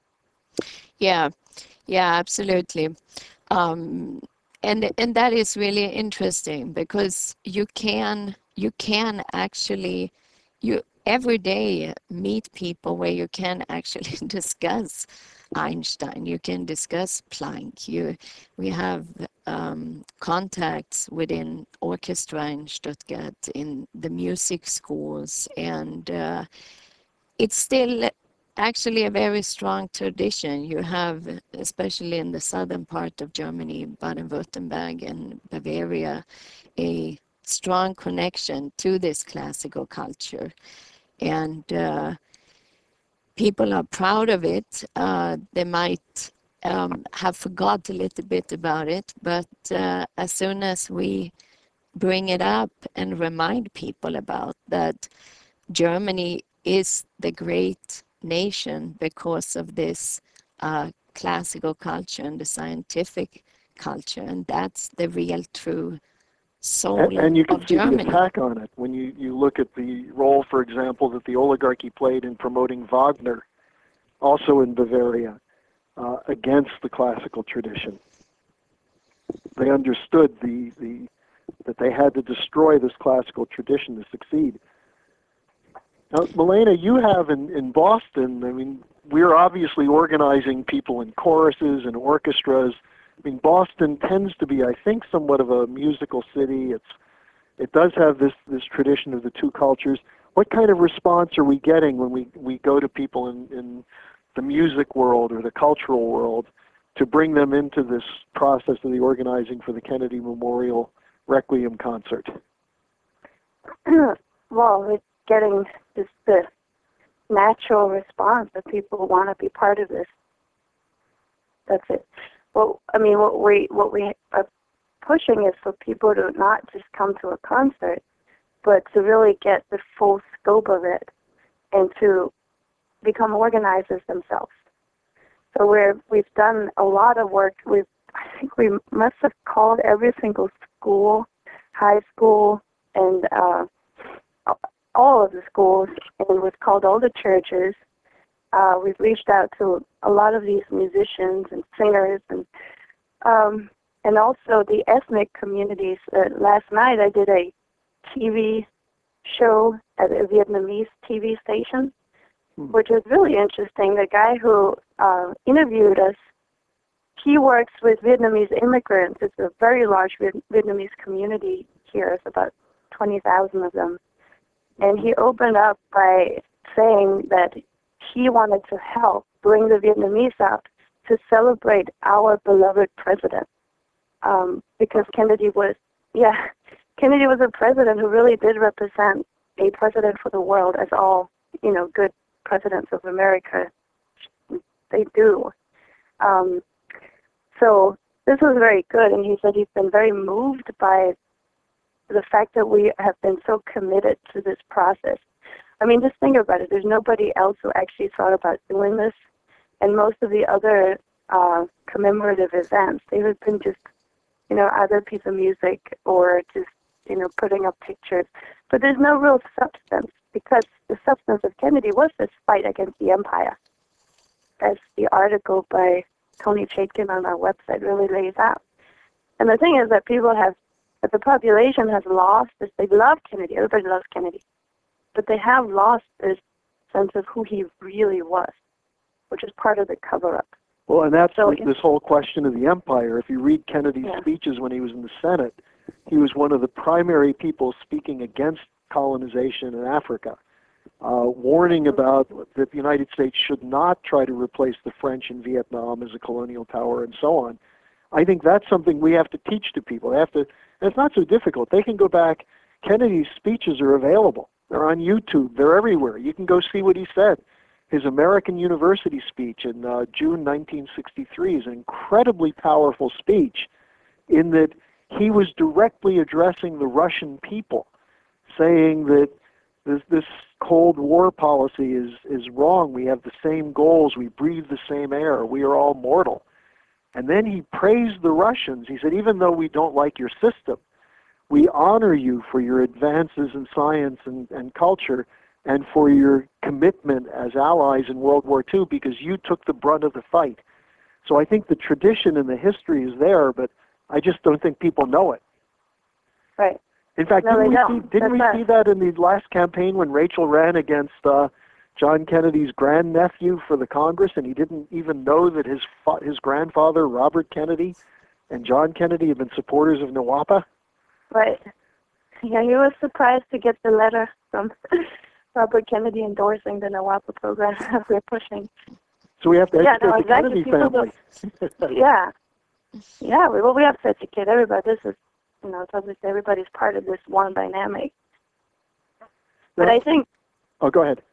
Yeah, yeah, absolutely. Um, and and that is really interesting, because you can you can actually you every day meet people where you can actually discuss Einstein, you can discuss Planck. You we have um, contacts within orchestra in Stuttgart, in the music schools, and uh, it's still actually a very strong tradition. You have, especially in the southern part of Germany, Baden-Württemberg and Bavaria, a strong connection to this classical culture. And uh, people are proud of it. Uh, they might um, have forgot a little bit about it, but uh, as soon as we bring it up and remind people about that, Germany is the great nation because of this uh, classical culture and the scientific culture, and that's the real true soul
And, and you can
of
see
Germany.
the attack on it when you, you look at the role, for example, that the oligarchy played in promoting Wagner, also in Bavaria, uh, against the classical tradition. They understood the, the that they had to destroy this classical tradition to succeed. Now, Milena, you have in, in Boston, I mean, we're obviously organizing people in choruses and orchestras. I mean, Boston tends to be, I think, somewhat of a musical city. It's, it does have this, this tradition of the two cultures. What kind of response are we getting when we, we go to people in, in the music world or the cultural world to bring them into this process of the organizing for the Kennedy Memorial Requiem concert?
Well, it's getting just the natural response that people want to be part of this. That's it. what I mean, what we what we are pushing is for people to not just come to a concert, but to really get the full scope of it and to become organizers themselves. So we're we've done a lot of work. We've I think we must have called every single school, high school, and uh, all of the schools, and we've called all the churches. Uh, we've reached out to a lot of these musicians and singers, and um, and also the ethnic communities. Uh, last night I did a T V show at a Vietnamese T V station, hmm. which was really interesting. The guy who uh, interviewed us, he works with Vietnamese immigrants. It's a very large Vietnamese community here. It's about twenty thousand of them. And he opened up by saying that he wanted to help bring the Vietnamese out to celebrate our beloved president. Um, because Kennedy was, yeah, Kennedy was a president who really did represent a president for the world, as all, you know, good presidents of America, they do. Um, so this was very good, and he said he's been very moved by the fact that we have been so committed to this process. I mean, just think about it. There's nobody else who actually thought about doing this, and most of the other uh, commemorative events, they have been just, you know, either a piece of music or just, you know, putting up pictures. But there's no real substance, because the substance of Kennedy was this fight against the empire, as the article by Tony Chaikin on our website really lays out. And the thing is that people have, that the population has lost this. They love Kennedy. Everybody loves Kennedy. But they have lost this sense of who he really was, which is part of the cover-up.
Well, and that's
so,
this, this whole question of the empire. If you read Kennedy's
yeah.
speeches when he was in the Senate, he was one of the primary people speaking against colonization in Africa, uh, warning about that the United States should not try to replace the French in Vietnam as a colonial power and so on. I think that's something we have to teach to people. They have to, and it's not so difficult. They can go back. Kennedy's speeches are available. They're on YouTube. They're everywhere. You can go see what he said. His American University speech in uh, June nineteen sixty-three is an incredibly powerful speech in that he was directly addressing the Russian people, saying that this, this Cold War policy is, is wrong. We have the same goals. We breathe the same air. We are all mortal. And then he praised the Russians. He said, even though we don't like your system, we honor you for your advances in science and, and culture and for your commitment as allies in World War Two, because you took the brunt of the fight. So I think the tradition and the history is there, but I just don't think people know it.
Right.
In fact,
no,
didn't we,
don't.
see, didn't we see that in the last campaign when Rachel ran against uh, John Kennedy's grandnephew for the Congress, and he didn't even know that his fa- his grandfather, Robert Kennedy, and John Kennedy had been supporters of NWAPA?
Right. Yeah, he was surprised to get the letter from Robert Kennedy endorsing the NWAPA program that we're pushing.
So we have to educate
yeah, no,
the
exactly.
Kennedy family.
Don't, yeah. Yeah, we, well, we have to educate everybody. This is, you know, obviously everybody's part of this one dynamic. But
Now,
I think...
Oh, go ahead.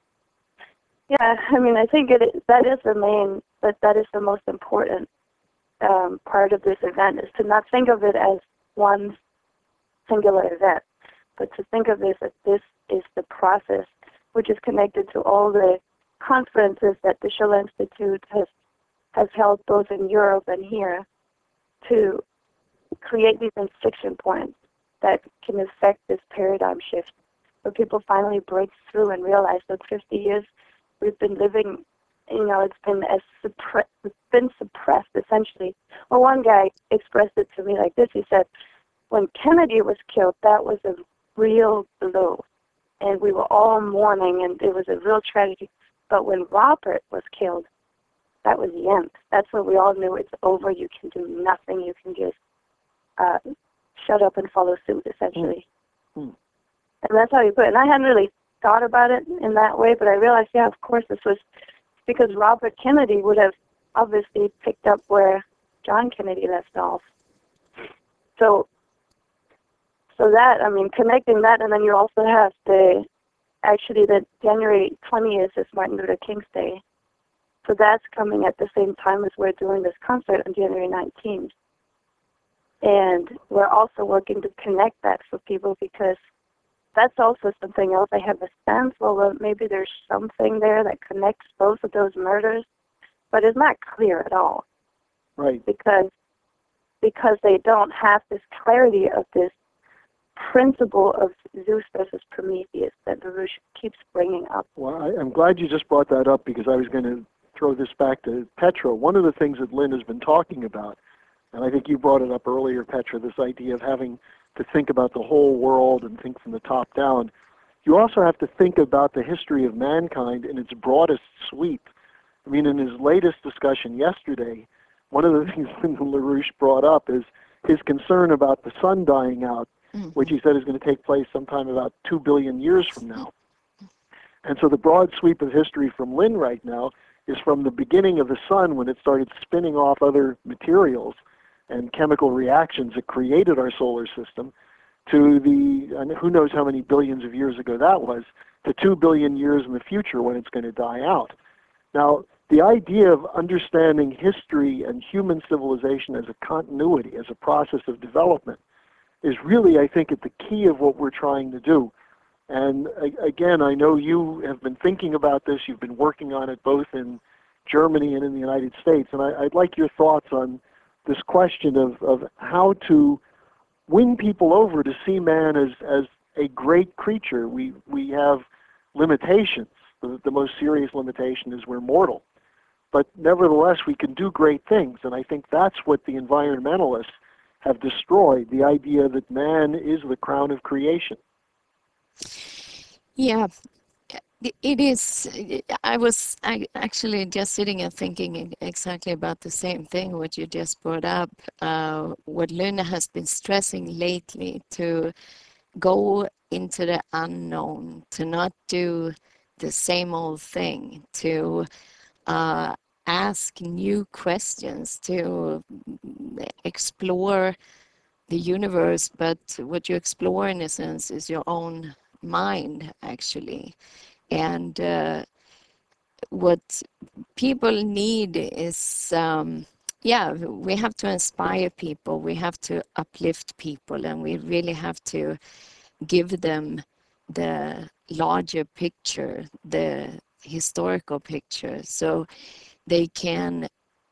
Yeah, I mean, I think it is, that is the main, that that is the most important um, part of this event, is to not think of it as one singular event, but to think of this as this is the process which is connected to all the conferences that the Schiller Institute has has held both in Europe and here to create these inflection points that can affect this paradigm shift, where people finally break through and realize that fifty years we've been living, you know, it's been as suppre- it's been suppressed essentially. Well, one guy expressed it to me like this. He said, when Kennedy was killed, that was a real blow, and we were all mourning, and it was a real tragedy. But when Robert was killed, that was the end. That's when we all knew it's over. You can do nothing. You can just uh, shut up and follow suit, essentially. Mm. And that's how you put it. And I hadn't really thought about it in that way, but I realized, yeah, of course, this was because Robert Kennedy would have obviously picked up where John Kennedy left off. So, so that, I mean, connecting that, and then you also have the, actually, the January twentieth is Martin Luther King's Day. So that's coming at the same time as we're doing this concert on January nineteenth. And we're also working to connect that for people, because that's also something else. I have a sense, well, maybe there's something there that connects both of those murders, but it's not clear at all.
Right.
Because because they don't have this clarity of this principle of Zeus versus Prometheus that LaRouche keeps bringing up.
Well, I, I'm glad you just brought that up, because I was going to throw this back to Petra. One of the things that Lynn has been talking about, and I think you brought it up earlier, Petra, this idea of having to think about the whole world and think from the top down. You also have to think about the history of mankind in its broadest sweep. I mean, in his latest discussion yesterday, one of the things LaRouche brought up is his concern about the sun dying out, mm-hmm. which he said is going to take place sometime about two billion years from now. And so the broad sweep of history from Lynn right now is from the beginning of the sun, when it started spinning off other materials and chemical reactions that created our solar system, to the, and who knows how many billions of years ago that was, to two billion years in the future when it's going to die out. Now, the idea of understanding history and human civilization as a continuity, as a process of development, is really, I think, at the key of what we're trying to do. And again, I know you have been thinking about this. You've been working on it both in Germany and in the United States. And I, I'd like your thoughts on this question of, of how to win people over to see man as, as a great creature. We, we have limitations. The, the most serious limitation is we're mortal. But nevertheless, we can do great things. And I think that's what the environmentalists have destroyed, the idea that man is the crown of creation.
Yeah, it is. I was actually just sitting and thinking exactly about the same thing, what you just brought up, uh, what Luna has been stressing lately, to go into the unknown, to not do the same old thing, to uh, ask new questions, to explore the universe. But what you explore, in a sense, is your own mind, actually. And uh, what people need is, um, yeah, we have to inspire people, we have to uplift people, and we really have to give them the larger picture, the historical picture, so they can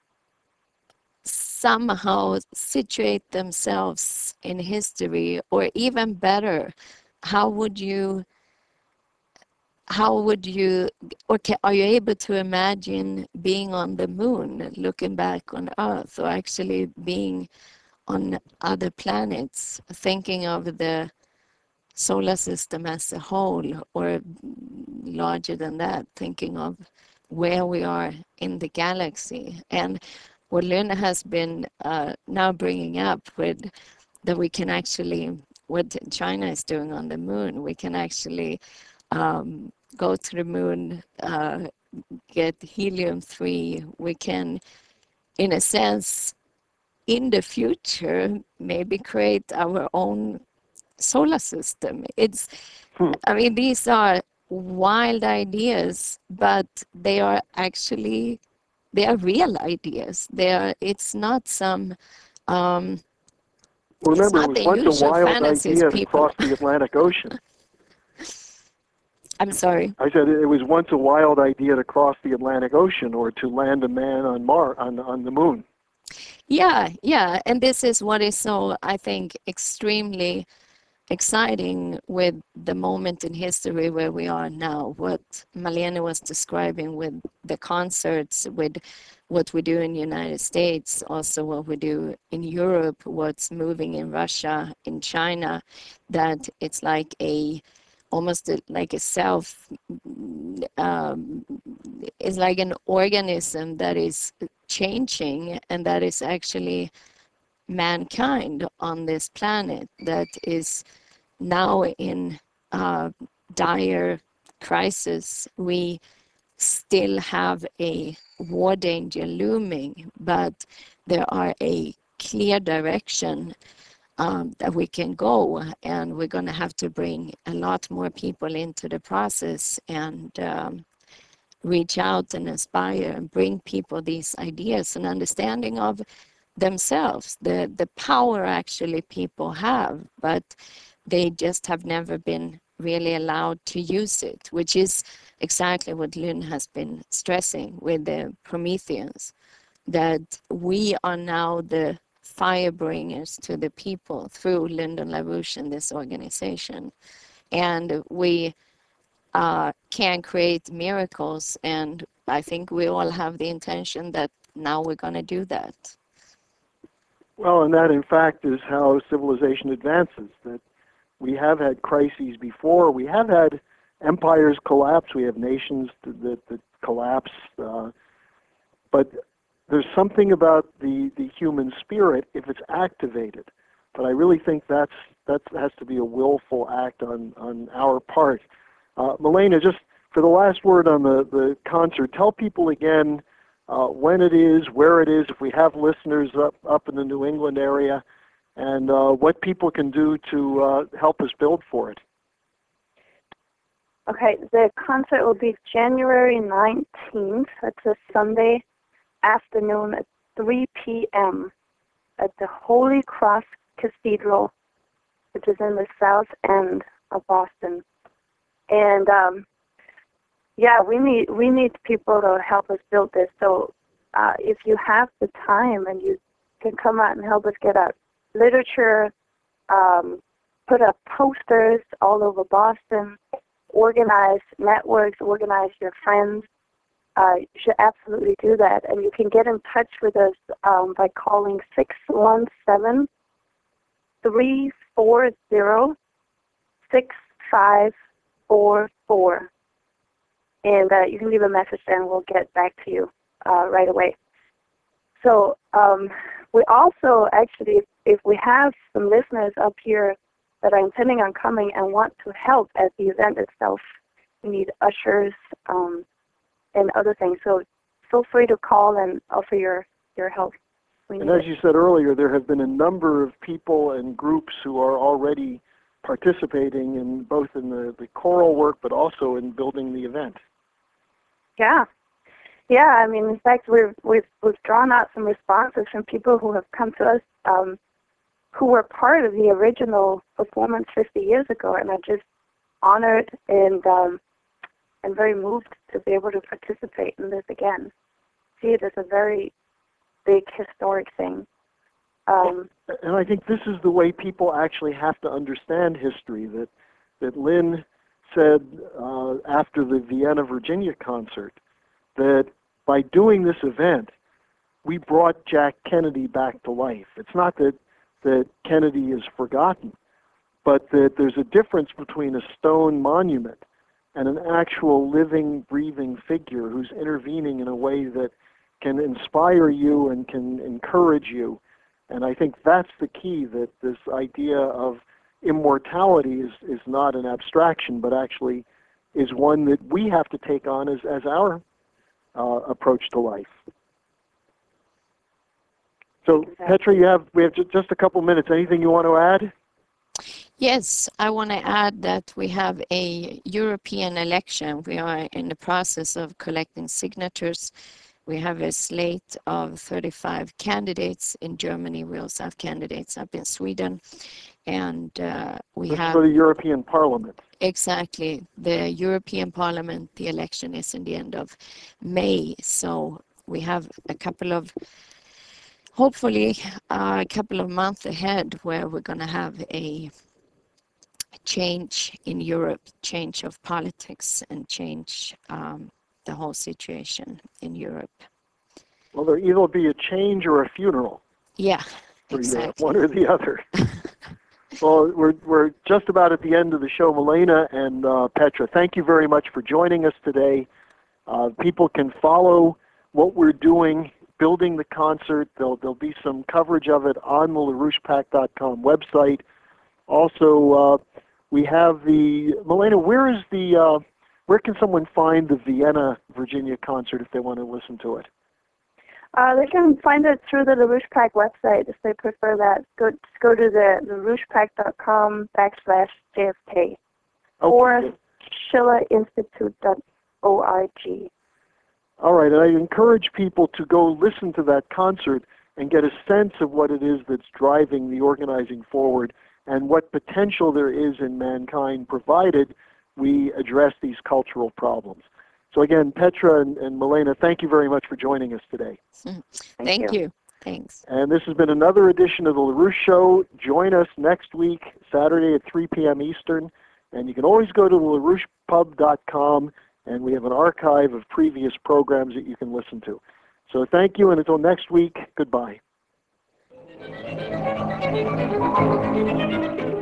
somehow situate themselves in history. Or even better, how would you how would you or can, are you able to imagine being on the moon, looking back on Earth, or actually being on other planets, thinking of the solar system as a whole, or larger than that, thinking of where we are in the galaxy? And what Luna has been uh, now bringing up with that we can actually, what China is doing on the moon, we can actually um, go to the moon, uh, get helium three, we can, in a sense, in the future, maybe create our own solar system. It's, hmm. I mean, these are wild ideas, but they are actually, they are real ideas. They are, it's not some, um,
well, remember, it was once a wild idea to cross the Atlantic Ocean.
I'm sorry?
I said it was once a wild idea to cross the Atlantic Ocean, or to land a man on Mars, on, on the moon.
Yeah, yeah. And this is what is so, I think, extremely exciting with the moment in history where we are now. What Malene was describing with the concerts, with what we do in the United States, also what we do in Europe, what's moving in Russia, in China, that it's like a almost a, like a self, um, it's like an organism that is changing, and that is actually mankind on this planet that is now in uh, dire crisis. We still have a war danger looming, but there are a clear direction um, that we can go, and we're going to have to bring a lot more people into the process and um, reach out and inspire and bring people these ideas and understanding of themselves, the, the power actually people have, but they just have never been really allowed to use it, which is exactly what Lynn has been stressing with the Prometheans, that we are now the fire bringers to the people through Lyndon LaRouche and this organization. And we uh, can create miracles, and I think we all have the intention that now we're going to do that.
Well, and that in fact is how civilization advances, that we have had crises before. We have had empires collapse. We have nations that, that, that collapse. Uh, but there's something about the, the human spirit if it's activated. But I really think that's that has to be a willful act on, on our part. Uh, Milena, just for the last word on the, the concert, tell people again uh, when it is, where it is, if we have listeners up, up in the New England area, and uh, what people can do to uh, help us build for it.
Okay, the concert will be January nineteenth. It's a Sunday afternoon at three p m at the Holy Cross Cathedral, which is in the south end of Boston. And um, yeah, we need we need people to help us build this. So uh, if you have the time and you can come out and help us get out literature, um, put up posters all over Boston, organize networks, organize your friends. Uh, you should absolutely do that. And you can get in touch with us um, by calling six one seven, three four zero, six five four four. And uh, you can leave a message and we'll get back to you uh, right away. So um, we also actually, if we have some listeners up here that are intending on coming and want to help at the event itself, we need ushers um, and other things. So feel free to call and offer your, your help. We
And as you said earlier, there have been a number of people and groups who are already participating in both in the, the choral work but also in building the event.
Yeah. Yeah, I mean, in fact, we've, we've, we've drawn out some responses from people who have come to us um, who were part of the original performance fifty years ago, and I'm just honored and um, and very moved to be able to participate in this again. See it as a very big historic thing. Um,
and I think this is the way people actually have to understand history, that, that Lynn said uh, after the Vienna, Virginia concert, that by doing this event, we brought Jack Kennedy back to life. It's not that that Kennedy is forgotten, but that there's a difference between a stone monument and an actual living, breathing figure who's intervening in a way that can inspire you and can encourage you. And I think that's the key, that this idea of immortality is, is not an abstraction, but actually is one that we have to take on as, as our uh, approach to life. So, Petra, you have we have just a couple minutes. Anything you want to add?
Yes, I want to add that we have a European election. We are in the process of collecting signatures. We have a slate of thirty-five candidates in Germany. We also have candidates up in Sweden. And uh, we
That's
have...
for the European Parliament.
Exactly. The European Parliament, the election is in the end of May. So we have a couple of hopefully uh, a couple of months ahead where we're going to have a change in Europe, change of politics, and change um, the whole situation in Europe.
Well, there either will be a change or a funeral.
Yeah,
for
exactly.
Europe, one or the other. Well, we're, we're just about at the end of the show. Milena and uh, Petra, thank you very much for joining us today. Uh, people can follow what we're doing, building the concert. There'll, there'll be some coverage of it on the LaRouche Pact dot com website. Also, uh, we have the, Milena, where is the, uh, where can someone find the Vienna, Virginia concert if they want to listen to it?
Uh, they can find it through the LaRouche Pact website if they prefer that. Go, just go to the LaRouche Pact dot com backslash J F K
Okay.
or Schiller Institute dot org.
All right, and I encourage people to go listen to that concert and get a sense of what it is that's driving the organizing forward and what potential there is in mankind, provided we address these cultural problems. So again, Petra and, and Milena, thank you very much for joining us today.
Thank,
Thank
you.
you. Thanks.
And this has been another edition of the LaRouche Show. Join us next week, Saturday at three p m Eastern. And you can always go to la rouche pub dot com, and we have an archive of previous programs that you can listen to. So thank you, and until next week, goodbye.